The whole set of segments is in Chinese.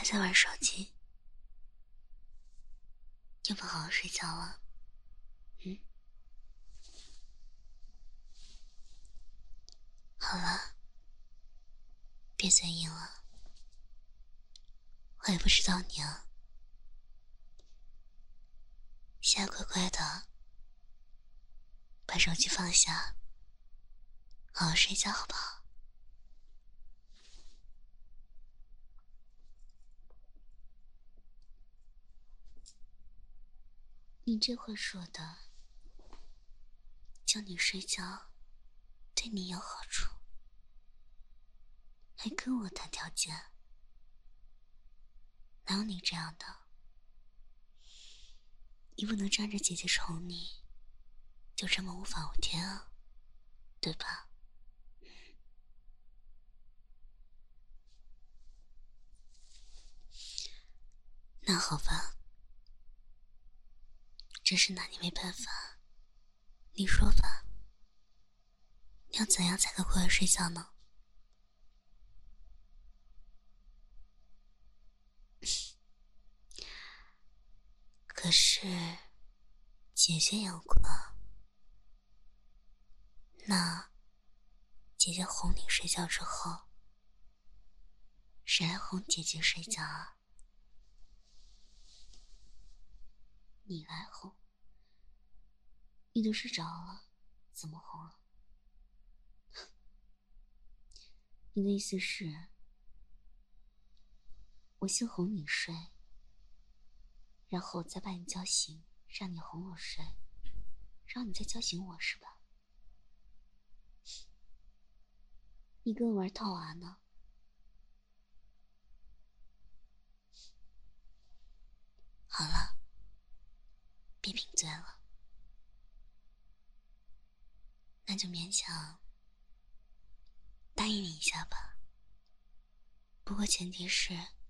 在玩手机，要不好好睡觉了？好了，别嘴硬了，我也不知道你啊。现在乖乖的把手机放下，好好睡觉好不好？你这会说的，叫你睡觉对你有好处，还跟我谈条件，哪有你这样的？你不能仗着姐姐宠你，就这么无法无天啊，对吧？那好吧，真是拿你没办法。你说吧，你要怎样才可乖乖睡觉呢？可是姐姐有过，那姐姐哄你睡觉之后，谁来哄姐姐睡觉啊？你来哄。你都睡着了，怎么哄啊？你的意思是，我先哄你睡，然后再把你叫醒，让你哄我睡，然后你再叫醒我，是吧？你跟我玩套娃呢？好了，别贫嘴了，那就勉强答应你一下吧。不过前提是，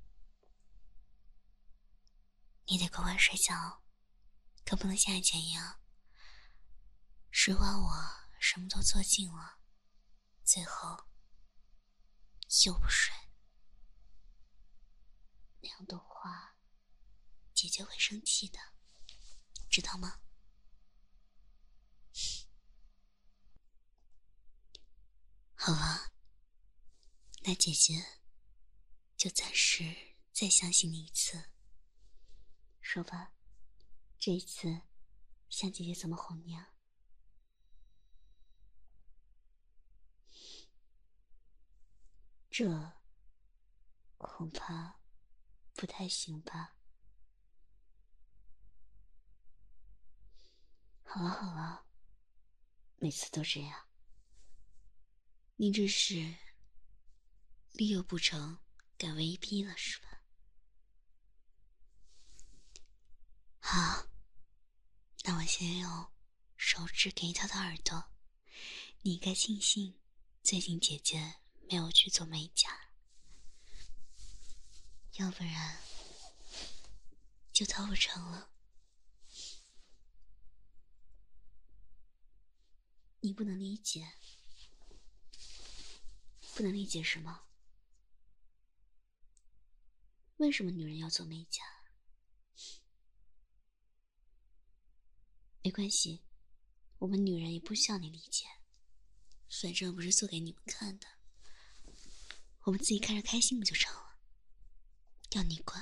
你得乖乖睡觉，可不能像以前一样，使唤我什么都做尽了，最后又不睡。那样的话，姐姐会生气的，知道吗？好了，那姐姐就暂时再相信你一次。说吧，这一次像姐姐怎么哄你啊？这恐怕不太行吧。好了好了，每次都这样，你这是力有不成，改为一逼了是吧？好，那我先用手指给你掏掏耳朵，你应该庆幸最近姐姐没有去做美甲，要不然就掏不成了。你不能理解，不能理解什么？为什么女人要做美甲？没关系，我们女人也不需要你理解，反正不是做给你们看的，我们自己看着开心不就成了？要你管？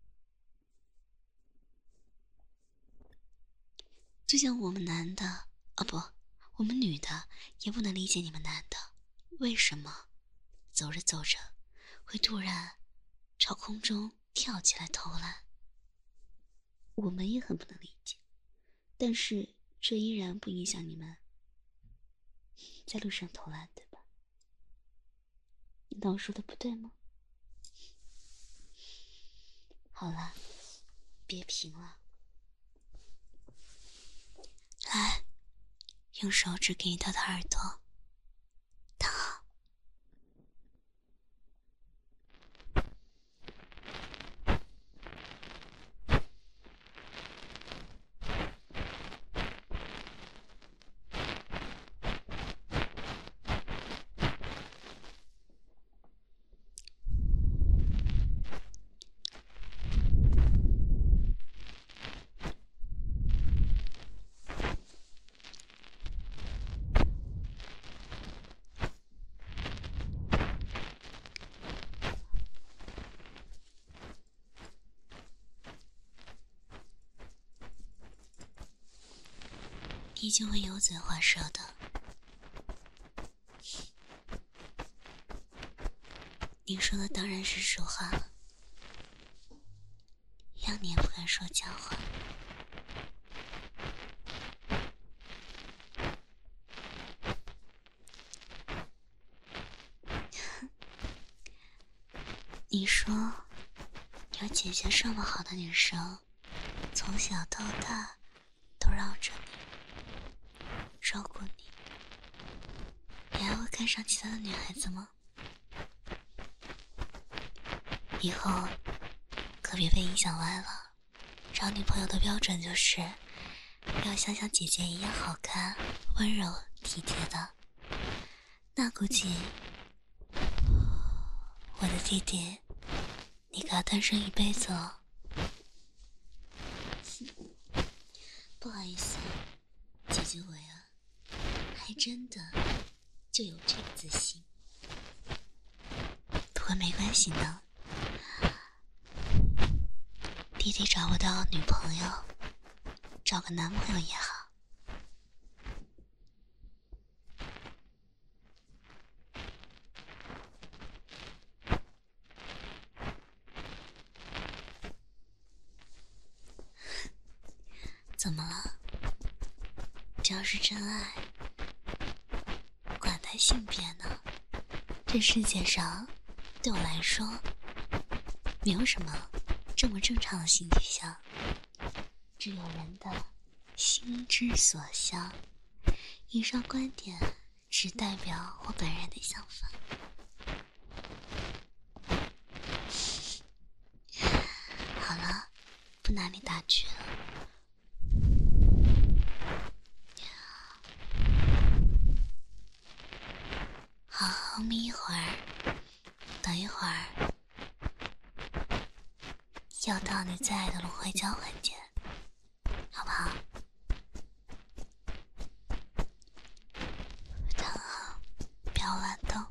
就像我们男的，我们女的也不能理解你们男的为什么走着走着会突然朝空中跳起来投篮，我们也很不能理解，但是这依然不影响你们在路上投篮，对吧？难道我说的不对吗？好了，别贫了，来，用手指给你掏掏耳朵，躺好。 你就会油嘴滑舌的。你说的当然是实话了，让你也不敢说假话。你说有姐姐这么好的女生，从小到大都绕着你，照顾你，你还会看上其他的女孩子吗？以后可别被影响歪了，找女朋友的标准就是要像姐姐一样好看、温柔、体贴的。那估计我的弟弟，你可要单身一辈子了。不好意思，姐姐我呀，还真的就有这个自信。不过没关系呢，弟弟找不到女朋友，找个男朋友也好。怎么了？只要是真爱，管他性别呢？这世界上，对我来说，没有什么这么正常的性取向，只有人的心之所向。以上观点只代表我本人的想法。好了，不拿你打趣了。好好眯一会儿，等一会儿要到你最爱的轮回交环节，好不好？躺好，不要乱动。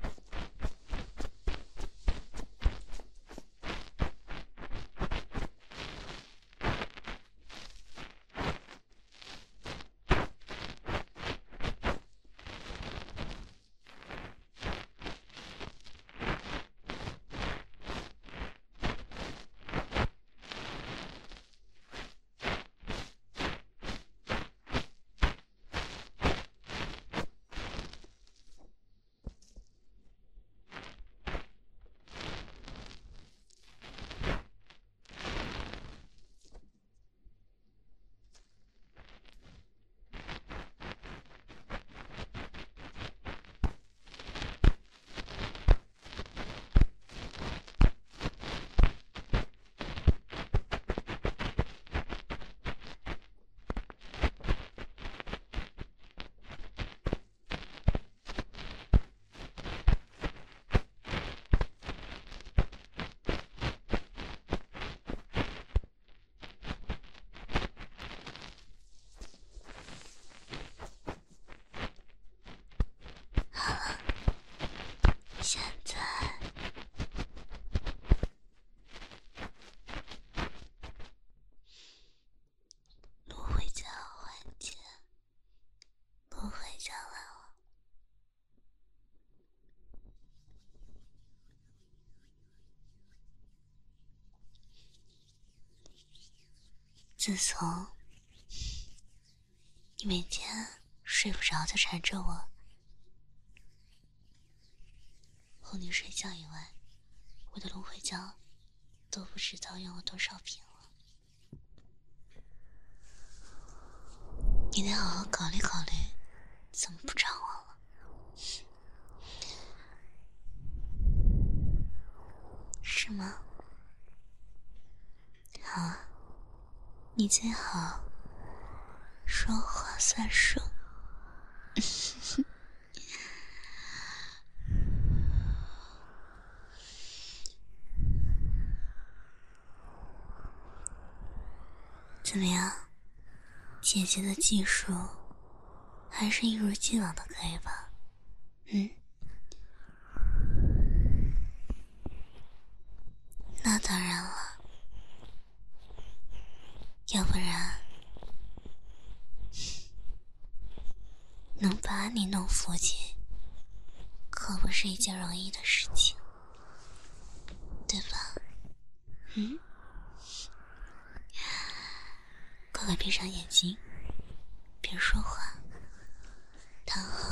现在轮回交环节，轮回交完了。自从你每天睡不着就缠着我，哄你睡觉以外，我的轮回胶都不知道用了多少瓶了。你得好好考虑考虑，怎么不找我了？是吗？好啊，你最好说话算数。怎么样，姐姐的技术还是一如既往的可以吧？那当然了，要不然佛界可不是一件容易的事情，对吧？嗯？乖乖闭上眼睛，别说话，躺好。